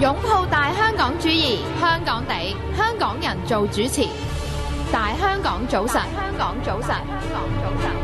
擁抱大香港主義，香港地，香港人做主持。大香港早晨，香港早晨，香港早晨。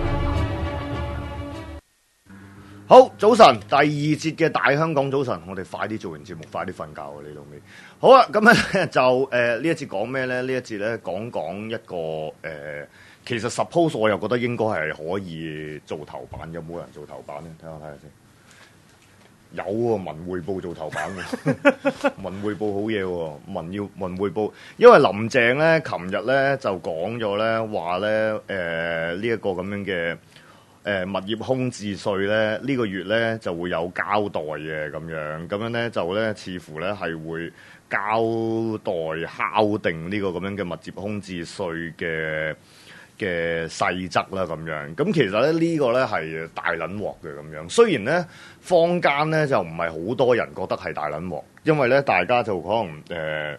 好，早晨，第二節嘅大香港早晨，我哋快啲做完節目，快啲瞓覺啊！你老味。好啦，咁咧就呢一節講咩咧？呢一節咧講一個其實 suppose 我又覺得應該係可以做頭版，有冇人做頭版咧？睇下先。有喎，文匯報做頭版嘅，文匯報好嘢喎，文匯報，因為林鄭咧，琴日咧就講咗咧，話咧呢一個咁樣嘅物業空置稅咧，呢個月咧就會有交代嘅咁樣咧就咧似乎咧係會交代敲定呢個咁樣嘅物業空置稅嘅細則啦咁樣，咁其實咧呢個咧係大撚鑊嘅咁樣。雖然咧坊間咧就唔係好多人覺得係大撚鑊，因為咧大家就可能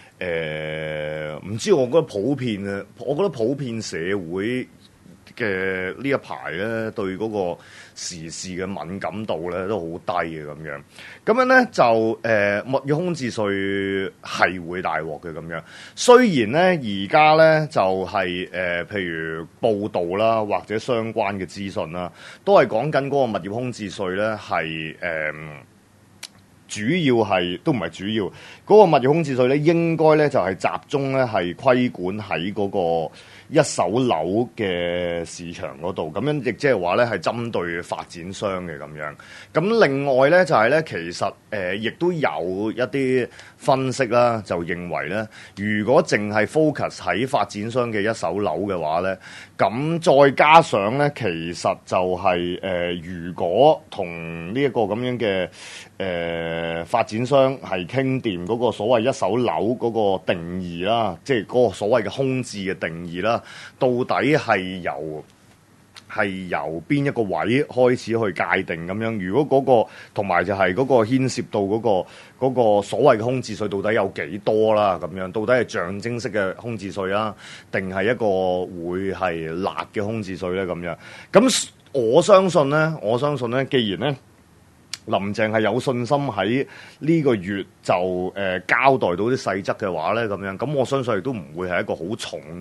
唔知，我覺得普遍社會嘅呢一排咧對嗰個時事嘅敏感度咧都好低嘅咁樣。咁樣咧就物業空置稅係會大鑊嘅咁樣。雖然咧而家咧就係譬如報道啦或者相關嘅資訊啦，都係講緊嗰個物業空置稅咧係主要係都唔係主要嗰個物業空置稅咧，應該咧就係集中咧係規管喺嗰個一手樓嘅市場嗰度，咁樣亦即係話咧係針對發展商嘅咁樣。咁另外咧就係咧，其實亦都有一啲分析啦，就認為咧，如果淨係 focus 喺發展商嘅一手樓嘅話咧，咁再加上咧，其實就係如果同呢一個咁樣嘅發展商係傾掂嗰個所謂一手樓嗰個定義啦，即係嗰個所謂嘅空置嘅定義啦，到底係由邊一個位開始去界定咁樣？如果嗰個同埋就係嗰個牽涉到嗰個所謂嘅空置稅到底有幾多啦？咁樣到底係象徵式嘅空置稅啊，定係一個會係辣嘅空置稅咧？咁樣咁我相信咧，既然咧林鄭係有信心喺呢個月就交代到啲細則嘅話咧，咁樣咁我相信亦都唔會係一個好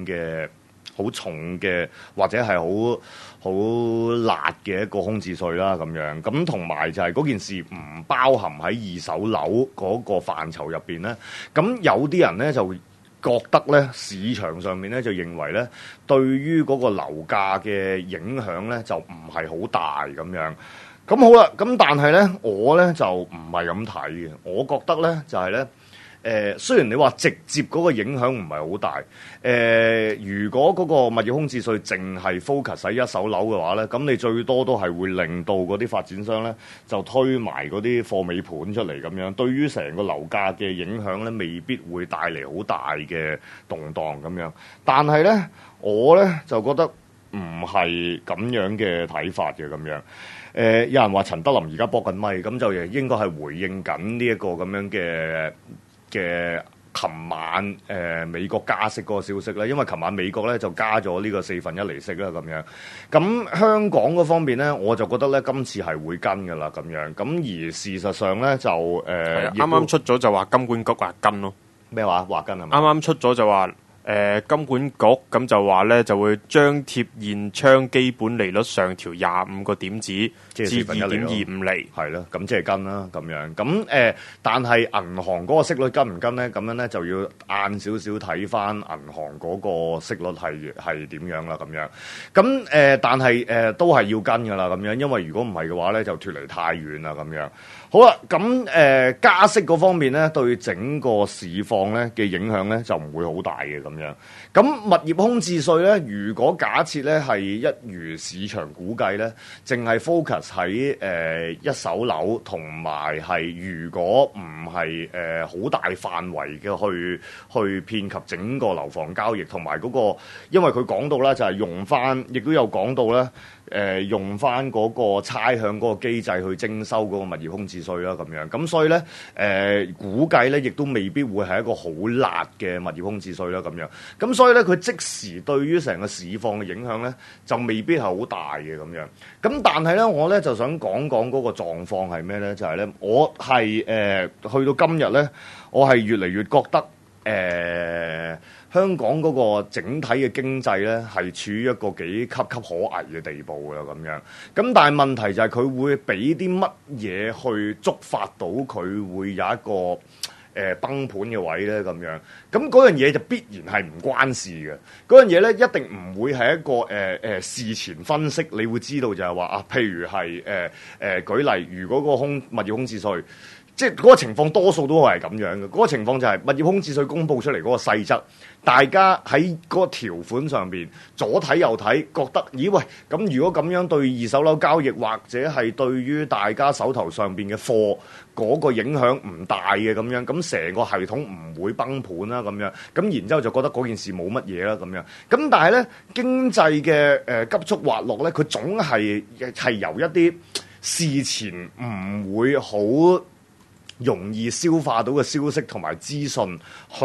重嘅或者係好辣嘅一個空置稅啦，咁樣咁同埋就係嗰件事唔包含喺二手樓嗰個範疇入邊咧，咁有啲人咧就覺得咧市場上面咧就認為咧對於嗰個樓價嘅影響咧就唔係好大咁樣。咁好啦，咁但係咧，我咧就唔係咁睇嘅。我覺得咧就係咧，雖然你話直接嗰個影響唔係好大，如果嗰個物業空置稅淨係 focus 喺一手樓嘅話咧，咁你最多都係會令到嗰啲發展商咧就推埋嗰啲貨尾盤出嚟咁樣，對於成個樓價嘅影響咧未必會帶嚟好大嘅動盪咁樣。但係咧，我咧就覺得唔係咁樣嘅睇法嘅咁樣。有人話陳德霖而家搏緊咪，咁就應該係回應緊呢一個咁樣嘅琴晚美國加息嗰個消息啦。因為琴晚美國咧就加咗呢個1/4利息啦咁樣。咁香港嗰方面咧，我就覺得咧今次係會跟㗎啦咁樣。咁而事實上咧就啱啱出咗就話金管局話跟咯。 咩話跟係嘛？ 啱啱出咗就話。金管局咁就話咧，就會張貼現窗基本利率上調25個點子至2.25厘， 係咯，咁即係跟啦咁樣。咁但係銀行嗰個息率跟唔跟咧？咁樣咧就要晏少少睇翻銀行嗰個息率係點樣啦咁樣。咁但係都係要跟㗎啦咁樣，因為如果唔係嘅話咧，就脫離太遠啦咁樣。好啦，咁加息嗰方面咧，對整個市況咧嘅影響咧就唔會好大嘅咁樣。咁物業空置稅咧，如果假設咧係一如市場估計咧，淨係 focus 喺一手樓，同埋係如果唔係好大範圍嘅去遍及整個樓房交易，同埋嗰個，因為佢講到咧就係用翻，亦都有講到咧。用翻嗰個差餉嗰個機制去徵收嗰個物業空置置稅啦咁樣。咁所以咧估計咧亦都未必會係一個好辣嘅物業空置稅啦咁樣。咁所以咧佢即時對於成個市況嘅影響咧就未必係好大嘅咁樣。咁但係咧我咧就想講講嗰個狀況係咩咧？就係咧我係去到今日咧，我係越嚟越覺得香港嗰個整體嘅經濟咧係處於一個幾岌岌可危嘅地步㗎咁樣。咁但係問題就係佢會俾啲乜嘢去觸發到佢會有一個崩盤嘅位咧咁樣。咁嗰樣嘢就必然係唔關事嘅。嗰樣嘢咧一定唔會係一個事前分析，你會知道就係話啊，譬如係舉例，如果個物業空置稅。即係嗰個情況多數都係咁樣嘅，嗰個情況就係物業空置稅公佈出嚟嗰個細則，大家喺嗰個條款上邊左睇右睇，覺得咦喂，咁如果咁樣對二手樓交易或者係對於大家手頭上邊嘅貨嗰個影響唔大嘅咁樣，咁成個系統唔會崩盤啦咁樣，咁然之後就覺得嗰件事冇乜嘢啦咁樣，咁但係咧經濟嘅急速滑落咧，佢總係由一啲事前唔會好容易消化到嘅消息同埋資訊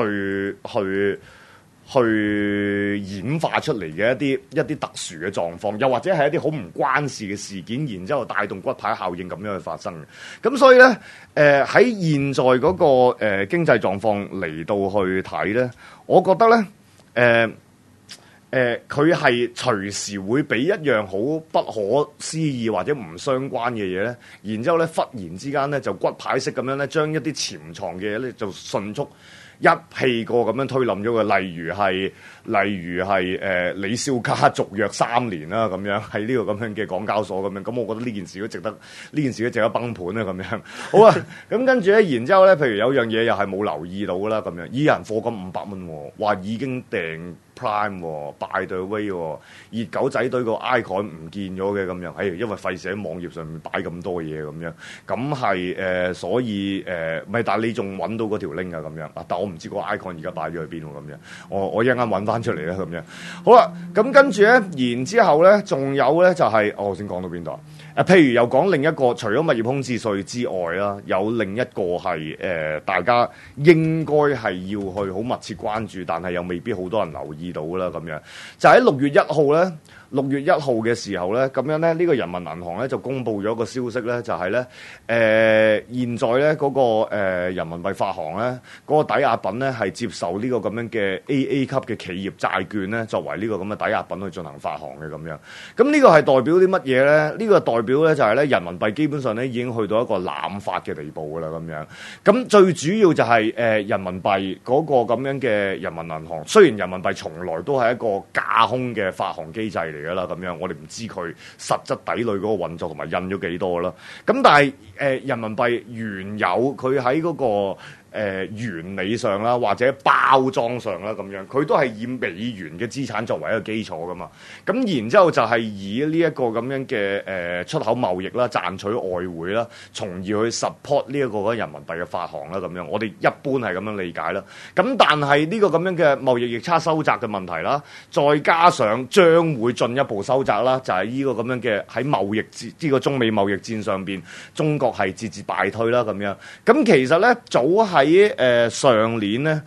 去演化出嚟嘅一啲特殊嘅狀況，又或者係一啲好唔關事嘅事件，然之後帶動骨牌效應咁樣去發生嘅。咁所以咧，喺現在嗰個經濟狀況嚟到去睇咧，我覺得咧，佢係隨時會俾一樣好不可思議或者唔相關嘅嘢咧，然之後咧忽然之間咧就骨牌式咁樣咧，將一啲潛藏嘅嘢咧就迅速一氣過咁樣推冧咗佢。例如係李小加續約3年啦，咁樣喺呢個咁樣嘅港交所咁樣。咁我覺得呢件事都值得崩盤啦咁樣。好啊，咁跟住咧，然之後咧，譬如有樣嘢又係冇留意到啦咁樣，有人課金500蚊，話已經訂 Prime by the way 熱狗仔隊個 icon 唔見咗嘅咁樣，因為費事喺網頁上面擺咁多嘢咁樣，咁係所以咪但係你仲揾到嗰條 link 啊咁樣啊，但我唔知個 icon 而家擺咗去邊喎咁樣，我一陣間揾翻出嚟啦咁樣。好啦，咁跟住咧，然之後咧，仲有咧就係我先講到邊度啊？譬如又講另一個，除咗物業空置稅之外啦，有另一個係大家應該係要去好密切關注，但係又未必好多人留意到啦咁樣，就喺6月1號咧。6月1號嘅時候咧，咁樣咧，呢個人民銀行咧就公布咗個消息咧，就係咧，現在咧嗰個人民幣發行咧嗰個抵押品咧係接受呢個咁樣嘅 AA 級嘅企業債券咧作為呢個咁嘅抵押品去進行發行嘅咁樣。咁呢個係代表啲乜嘢咧？呢個代表咧就係咧人民幣基本上咧已經去到一個濫發嘅地步㗎啦咁樣。咁最主要就係人民幣嗰個咁樣嘅人民銀行，雖然人民幣從來都係一個架空嘅發行機制嚟㗎啦，咁樣我哋唔知佢實質底裏嗰個運作同埋印咗幾多啦。咁但係人民幣原有佢喺嗰個原理上啦，或者包裝上啦，咁樣佢都係以美元嘅資產作為一個基礎噶嘛。咁然之後就係以呢一個咁樣嘅出口貿易啦，賺取外匯啦，從而去 support 呢一個人民幣嘅發行啦。咁樣我哋一般係咁樣理解啦。咁但係呢個咁樣嘅貿易逆差收窄嘅問題啦，再加上將會進一步收窄啦，就係呢個咁樣嘅喺貿易呢個中美貿易戰上邊，中國係節節敗退啦咁樣。咁其實咧早喺上年咧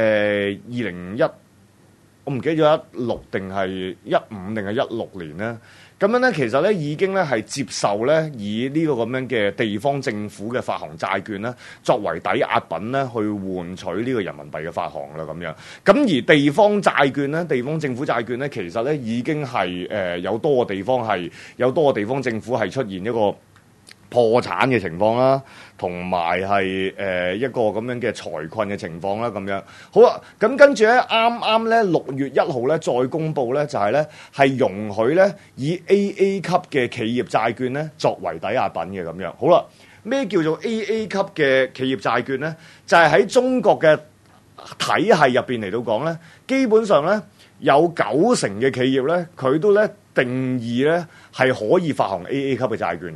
，2021我唔記得咗16定係15定係16年咧，咁樣咧其實咧已經咧係接受咧以呢個咁樣嘅地方政府嘅發行債券咧作為抵押品咧去換取呢個人民幣嘅發行啦咁樣。咁而地方債券咧，地方政府債券咧，其實咧已經係有多個地方政府係出現一個破產嘅情況啦，同埋係一個咁樣嘅財困嘅情況啦，咁樣好啦。咁跟住咧，啱咧6月1號咧再公布咧，就係咧係容許咧以 AA 級嘅企業債券咧作為抵押品嘅咁樣。好啦，咩叫做 AA 級嘅企業債券咧？就係喺中國嘅體系入邊嚟到講咧，基本上咧有90成嘅企業咧，佢都咧定義咧係可以發行 AA 級嘅債券嘅。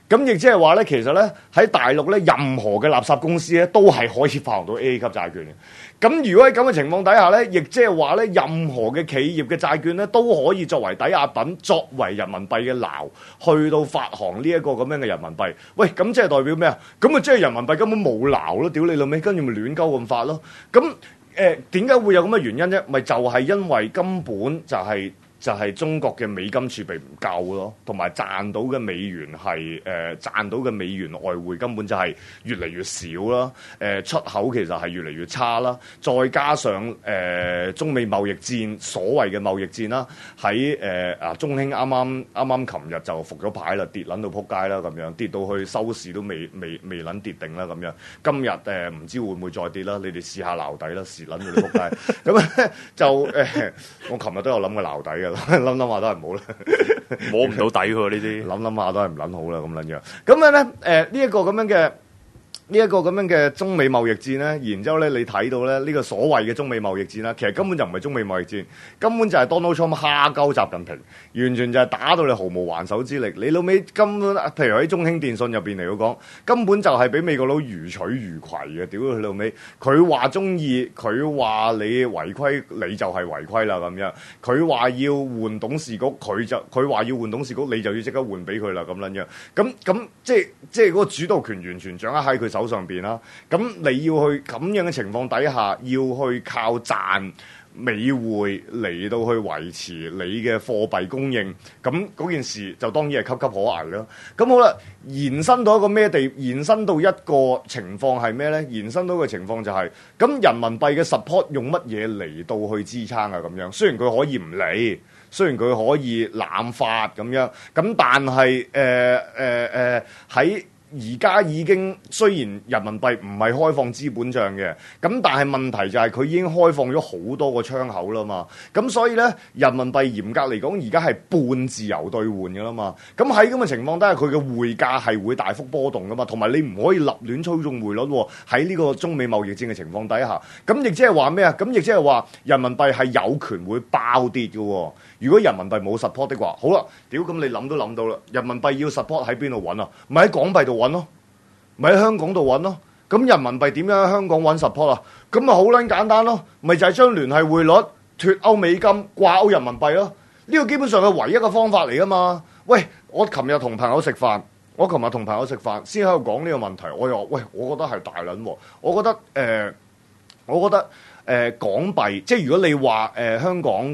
咁亦即係話咧，其實咧喺大陸咧，任何嘅垃圾公司咧都係可以發行到 AA 級債券嘅。咁如果喺咁嘅情況底下咧，亦即係話咧，任何嘅企業嘅債券咧都可以作為抵押品，作為人民幣嘅錨，去到發行呢一個咁樣嘅人民幣。喂，咁即係代表咩啊？咁啊，即係人民幣根本冇錨咯，屌你老味，跟住咪亂鳩咁發咯。咁點解會有咁嘅原因啫？咪就係因為根本就係中國嘅美金儲備唔夠咯，同埋賺到嘅美元係賺到嘅美元外匯根本就係越嚟越少啦。出口其實係越嚟越差啦，再加上中美貿易戰，所謂嘅貿易戰啦，喺中興啱啱琴日就復咗牌啦，跌撚到撲街啦咁樣，跌到去收市都未撚跌定啦咁樣。今日唔知會唔會再跌啦？你哋試下撈底啦，蝕撚到你撲街。咁咧就我琴日都有諗過撈底嘅。諗下都係唔好啦， 摸唔到底喎呢啲， 諗下都係唔撚好啦咁撚樣。咁樣咧，呢一個咁樣嘅中美貿易戰咧，然之後咧你睇到咧呢個所謂嘅中美貿易戰啦，其實根本就唔係中美貿易戰，根本就係 Donald Trump 蝦鳩習近平，完全就係打到你毫無還手之力。你老尾根本，譬如喺中興電信入邊嚟講，根本就係俾美國佬如取如攜嘅，屌佢老尾！佢話中意，佢話你違規，你就係違規啦咁樣。佢話要換董事局，佢話要換董事局，你就要即刻換俾佢啦咁撚樣。咁即係嗰個主導權完全掌握喺佢手上邊啦，咁你要去咁樣嘅情況底下，要去靠賺美匯嚟到去維持你嘅貨幣供應，咁嗰件事就當然係岌岌可危啦。咁好啦，延伸到一個咩地？延伸到一個情況係咩呢？延伸到嘅情況就係，咁人民幣嘅 support 用乜嘢嚟到去支撐啊？咁樣雖然佢可以唔理，雖然佢可以濫發咁樣，咁但係喺而家已經雖然人民幣唔係開放資本帳嘅，咁但係問題就係佢已經開放咗好多個窗口啦嘛，咁所以咧人民幣嚴格嚟講而家係半自由兌換嘅啦嘛，咁喺咁嘅情況底下，佢嘅匯價係會大幅波動噶嘛，同埋你唔可以立亂操縱匯率喎，喺呢個中美貿易戰嘅情況底下，咁亦即係話咩啊？咁亦即係話人民幣係有權會爆跌嘅喎。如果人民幣冇 support 的話，好啦，屌咁你諗都諗到啦，人民幣要 support 喺邊度揾啊？咪喺港幣度揾咯，咪喺香港度揾咯。咁人民幣點樣喺香港揾 support 啊？咁咪好撚簡單咯，咪就係將聯繫匯率脫歐美金掛鈎人民幣咯。呢個基本上係唯一嘅方法嚟噶嘛。喂，我琴日同朋友食飯，先喺度講呢個問題，我又話喂，我覺得係大撚喎，我覺得港幣，即係如果你話香港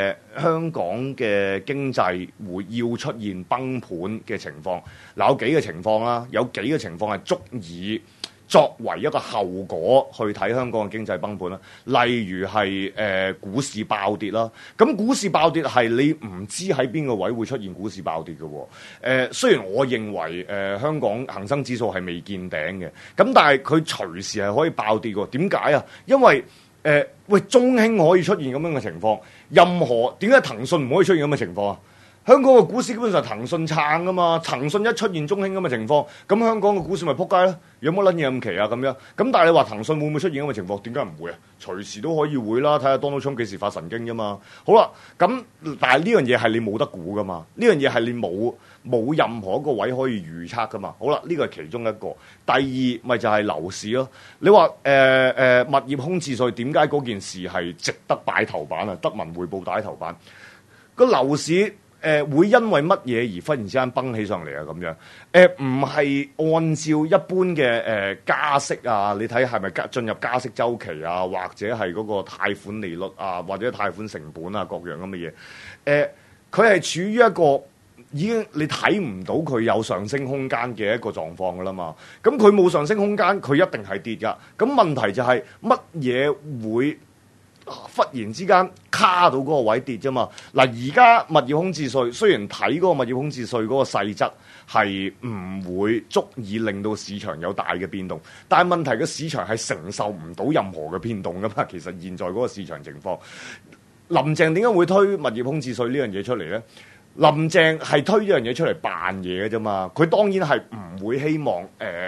嘅經濟會要出現崩盤嘅情況，嗱有幾個情況啦，有幾個情況係足以作為一個後果去睇香港嘅經濟崩盤啦。例如係股市爆跌啦，咁股市爆跌係你唔知喺邊個位會出現股市爆跌嘅喎。雖然我認為香港恒生指數係未見頂嘅，咁但係佢隨時係可以爆跌嘅。點解啊？因為喂，中興可以出現咁樣嘅情況，點解騰訊唔可以出現咁嘅情況啊？香港嘅股市基本上係騰訊撐噶嘛，騰訊一出現中興咁嘅情況，咁香港嘅股市咪撲街咯？有冇撚嘢咁奇啊？咁樣，咁但係你話騰訊會唔會出現咁嘅情況？點解唔會啊？隨時都可以會啦，睇下 Donald Trump幾時發神經啫嘛。好啦，咁但係呢樣嘢係你冇得估噶嘛，呢樣嘢係你冇任何一個位可以預測噶嘛。好啦，呢個係其中一個。第二咪就係樓市咯。你話物業空置稅點解嗰件事係值得擺頭版啊？得文匯報擺頭版，個樓市會因為乜嘢而忽然之間崩起上嚟啊？咁樣唔係按照一般嘅加息啊，你睇係咪進入加息週期啊，或者係嗰個貸款利率啊，或者貸款成本啊，各樣咁嘅嘢。佢係處於一個已經你睇唔到佢有上升空間嘅一個狀況噶啦嘛。咁佢冇上升空間，佢一定係跌噶。咁問題就係乜嘢會忽然之間卡到嗰個位跌啫嘛。嗱，而家物業空置稅雖然睇嗰個物業空置稅嗰個細則係唔會足以令到市場有大嘅變動，但係問題個市場係承受唔到任何嘅變動噶嘛。其實現在嗰個市場情況，林鄭點解會推物業空置稅呢樣嘢出嚟咧？林鄭係推呢樣嘢出嚟扮嘢嘅啫嘛。佢當然係唔會希望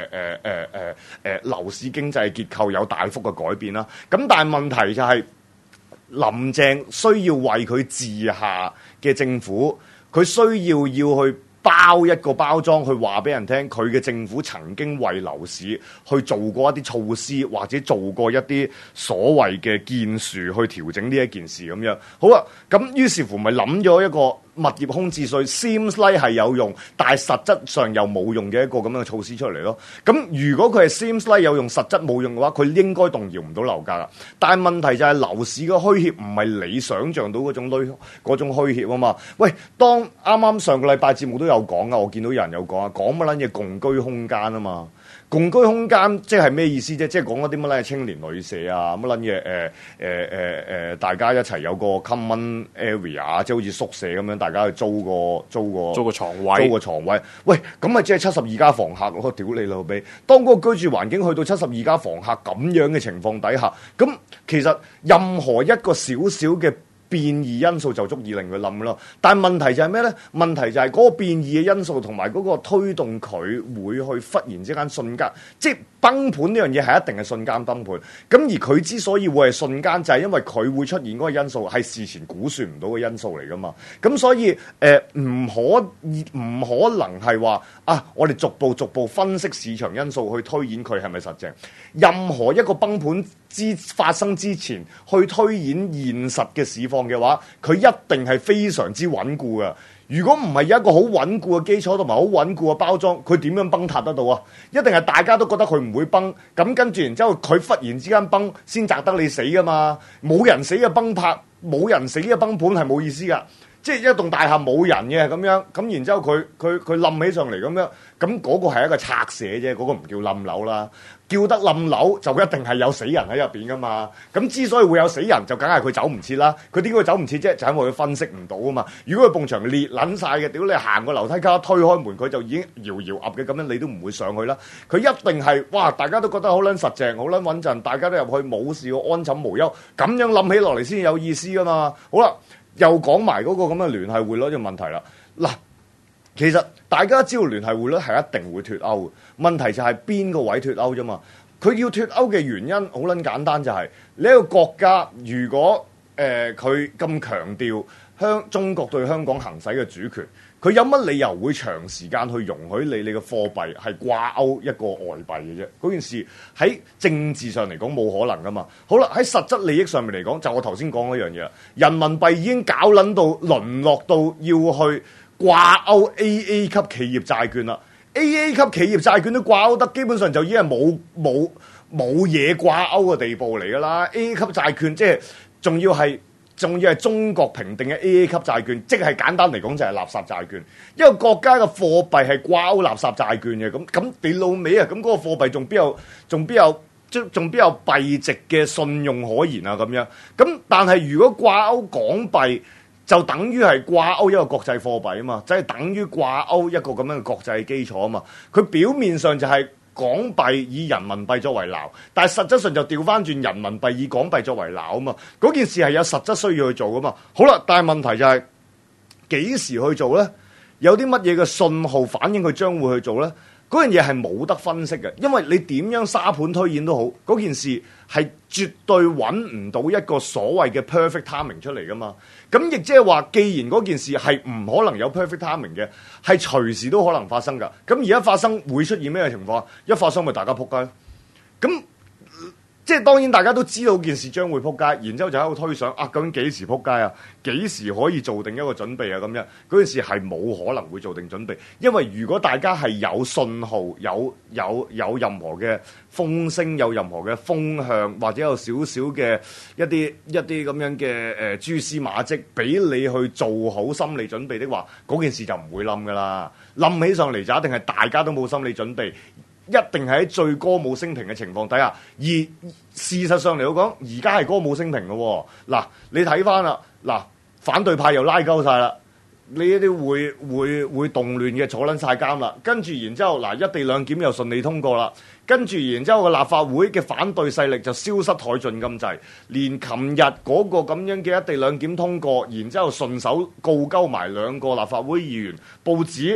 樓市經濟結構有大幅嘅改變啦。咁但係問題就係，林鄭需要為佢治下嘅政府，佢需要去包一個包裝去話俾人聽，佢嘅政府曾經為樓市去做過一啲措施，或者做過一啲所謂嘅建樹去調整呢一件事咁樣。好啊，咁於是乎咪諗咗一個物業空置稅 seems like 係有用，但係實質上又冇用嘅一個咁樣嘅措施出嚟咯。咁如果佢係 seems like 有用，實質冇用嘅話，佢應該動搖唔到樓價啦。但係問題就係樓市嘅虛協唔係你想像到嗰種虛協啊嘛。喂，當啱啱上個禮拜節目都有講啊，我見到有人有講啊，講乜撚嘢共居空間啊嘛。共居空間即係咩意思啫？即係講嗰啲乜撚嘢青年旅社啊，乜撚嘢大家一齊有個 common area，即係好似宿舍咁樣，大家去租個床位。喂，咁咪即係72家房客咯？屌你老味！當嗰個居住環境去到72家房客咁樣嘅情況底下，咁其實任何一個小小嘅變異因素就足以令佢冧咯，但係問題就係咩呢？問題就係嗰個變異嘅因素同埋嗰個推動佢會去忽然之間瞬間，即係崩盤呢樣嘢係一定係瞬間崩盤。咁而佢之所以會係瞬間，就係因為佢會出現嗰個因素係事前估算唔到嘅因素嚟噶嘛。咁所以唔可能係話啊，我哋逐步分析市場因素去推演佢係咪實淨。任何一個崩盤發生之前去推演現實嘅市況嘅話，佢一定係非常之穩固嘅。如果唔係有一個好穩固嘅基礎同埋好穩固嘅包裝，佢點樣崩塌得到啊？一定係大家都覺得佢唔會崩，咁跟住然之後佢忽然之間崩，先砸得你死噶嘛。冇人死嘅崩塌，冇人死嘅崩盤係冇意思噶。即係一棟大廈冇人嘅咁樣，咁然之後佢冧起上嚟咁樣，咁嗰個係一個拆卸啫，嗰個唔叫冧樓啦。叫得冧樓就一定係有死人喺入邊噶嘛。咁之所以會有死人，就梗係佢走唔切啦。佢點解走唔切啫？就因為佢分析唔到啊嘛。如果佢埲牆裂撚晒嘅，屌你行個樓梯卡推開門，佢就已經搖搖噏嘅，咁樣你都唔會上去啦。佢一定係哇，大家都覺得好撚實淨，好撚穩陣，大家都入去冇事喎，安枕無憂，咁樣冧起落嚟先有意思噶嘛。好啦。又講埋嗰個咁嘅聯繫匯率嘅問題啦。嗱，其實大家知道聯繫匯率係一定會脫歐嘅，問題就係邊個位脫歐啫嘛。佢要脫歐嘅原因好撚簡單，就係呢一個國家如果佢咁強調中國對香港行使嘅主權，佢有乜理由會長時間去容許你嘅貨幣係掛鈎一個外幣嘅啫？嗰件事喺政治上嚟講冇可能噶嘛。好啦，喺實質利益上面嚟講，就我頭先講嗰樣嘢啦。人民幣已經搞撚到淪落到要去掛鈎 AA 級企業債券啦。AA 級企業債券都掛鈎得，基本上就已經係冇嘢掛鈎嘅地步嚟噶啦。AA 級債券即係仲要係中國評定嘅 AA 級債券，即係簡單嚟講就係垃圾債券。一個國家嘅貨幣係掛鈎垃圾債券嘅，咁你老味啊！咁嗰個貨幣仲邊有幣值嘅信用可言啊？咁樣咁，但係如果掛鈎港幣，就等於係掛鈎一個國際貨幣啊嘛，即係等於掛鈎一個咁樣嘅國際基礎啊嘛。佢表面上就係港幣以人民幣作為撈，但係實質上就調翻轉人民幣以港幣作為撈啊嘛。嗰件事係有實質需要去做噶嘛。好啦，但係問題就係幾時去做呢？有啲乜嘢嘅信號反映佢將會去做呢？嗰樣嘢係冇得分析嘅，因為你點樣沙盤推演都好，嗰件事係絕對揾唔到一個所謂嘅 perfect timing 出嚟噶嘛。咁亦即係話，既然嗰件事係唔可能有 perfect timing 嘅，係隨時都可能發生噶。咁而家發生會出現咩情況？一發生咪大家撲街。咁即係當然大家都知道件事將會撲街，然之後就喺度推想啊，究竟幾時撲街啊？幾時可以做定一個準備啊？咁樣嗰件事係冇可能會做定準備，因為如果大家係有信號、有任何嘅風聲、有任何嘅風向，或者有少少嘅一啲咁樣嘅蛛絲馬跡，俾你去做好心理準備的話，嗰件事就唔會冧噶啦。冧起上嚟就一定係大家都冇心理準備。一定係喺最歌舞升平嘅情況底下，而事實上嚟講，而家係歌舞升平嘅喎。嗱，你睇翻啦，嗱，反對派又拉鳩晒啦，呢一啲會動亂嘅坐撚晒監啦，跟住然之後嗱，一地兩檢又順利通過啦，跟住然之後個立法會嘅反對勢力就消失殆盡咁滯，連琴日嗰個咁樣嘅一地兩檢通過，然之後順手告鳩埋兩個立法會議員，報紙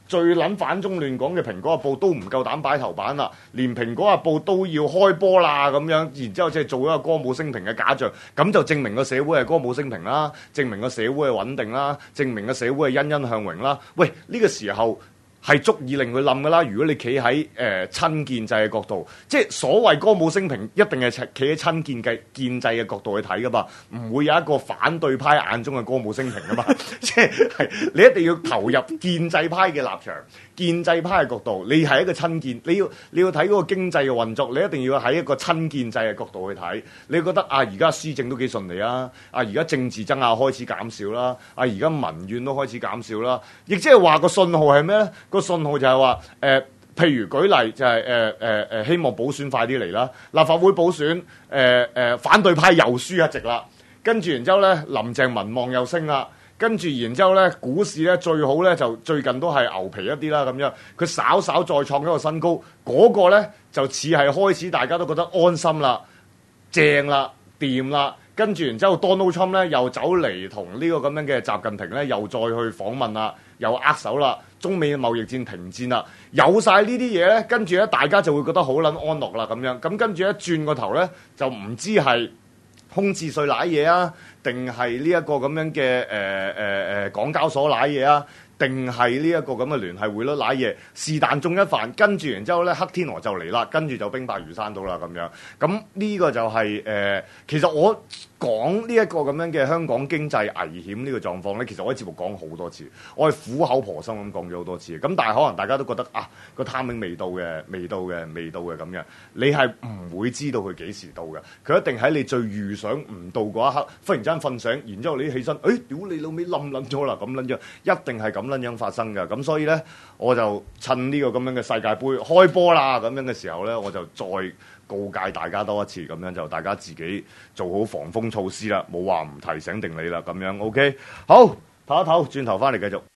最撚反中亂港嘅《蘋果日報》都唔夠膽擺頭版啦，連《蘋果日報》都要開波啦咁樣，然之後即係做一個歌舞升平嘅假象，咁就證明個社會係歌舞升平啦，證明個社會係穩定啦，證明個社會係欣欣向榮啦。喂，呢個時候係足以令佢冧噶啦！如果你企喺親建制嘅角度，即係所謂歌舞升平，一定係企喺親建制嘅角度去睇噶嘛，唔會有一個反對派眼中嘅歌舞升平噶嘛。即係你一定要投入建制派嘅立場、建制派嘅角度，你係一個親建，你要睇嗰個經濟嘅運作，你一定要喺一個親建制嘅角度去睇。你覺得啊，而家施政都幾順利啊，而家政治爭拗開始減少啦，而家民怨都開始減少啦，亦即係話個信號係咩咧？個信號就係話譬如舉例就係希望補選快啲嚟啦，立法會補選反對派又輸一席啦，跟住然之後咧林鄭民望又升啦，跟住然之後咧股市咧最好咧就最近都係牛皮一啲啦咁樣，佢稍稍再創一個新高，嗰個咧就似係開始大家都覺得安心啦、正啦、掂啦。跟住然之後 Donald Trump 咧又走嚟同呢個咁樣嘅習近平咧又再去訪問啦，又握手啦，中美貿易戰停戰啦，有晒呢啲嘢咧，跟住咧大家就會覺得好撚安樂啦咁樣，咁跟住一轉個頭咧就唔知係空置稅瀨嘢啊，定係呢一個咁樣嘅港交所瀨嘢啊？定係呢一個咁嘅聯繫匯率瀨嘢，是但中一飯，跟住然之後咧黑天鵝就嚟啦，跟住就兵敗如山倒啦咁樣。咁呢個就係其實我講呢一個咁樣嘅香港經濟危險呢個狀況咧，其實我喺節目講好多次，我係苦口婆心咁講咗好多次。咁但係可能大家都覺得啊個 timing 未到嘅咁樣，你係唔會知道佢幾時到嘅，佢一定喺你最預想唔到嗰一刻，忽然間瞓醒，然之後你起身，屌你老味冧撚咗啦咁撚樣，一定係咁撚樣發生㗎。咁所以咧，我就趁呢個咁樣嘅世界盃開波啦咁樣嘅時候咧，我就再告誡大家多一次，咁樣就大家自己做好防風措施啦，冇話唔提醒定你啦咁樣。OK，好，唞一唞，轉頭翻嚟繼續。